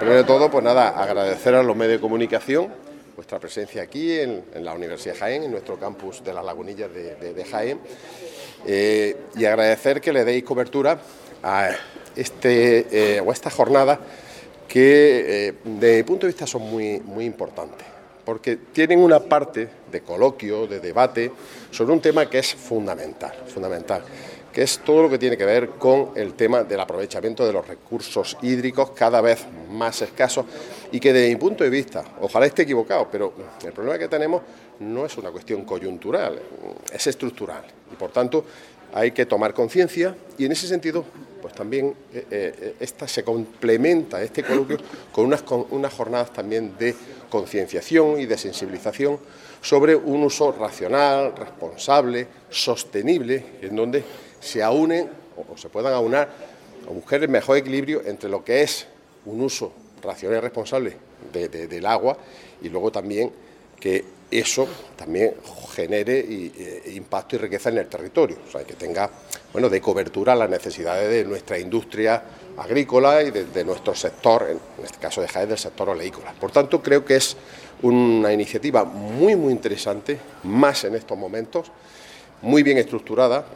Primero de todo, pues nada, agradecer a los medios de comunicación vuestra presencia aquí en la Universidad de Jaén, en nuestro campus de las Lagunillas de Jaén, y agradecer que le deis cobertura a esta jornada que, desde mi punto de vista, son muy importantes, porque tienen una parte de coloquio, de debate, sobre un tema que es fundamental, que es todo lo que tiene que ver con el tema del aprovechamiento de los recursos hídricos cada vez más escasos y que desde mi punto de vista, ojalá esté equivocado, pero el problema que tenemos no es una cuestión coyuntural, es estructural y por tanto hay que tomar conciencia y en ese sentido pues también se complementa este coloquio con unas jornadas también de concienciación y de sensibilización sobre un uso racional, responsable, sostenible, en donde se aunen o se puedan aunar a buscar el mejor equilibrio entre lo que es un uso racional y responsable del agua y luego también que eso también genere impacto y riqueza en el territorio, o sea, que tenga, bueno, de cobertura las necesidades de nuestra industria agrícola y de nuestro sector, en este caso de Jaén, del sector oleícola. Por tanto, creo que es una iniciativa muy interesante, más en estos momentos, muy bien estructurada,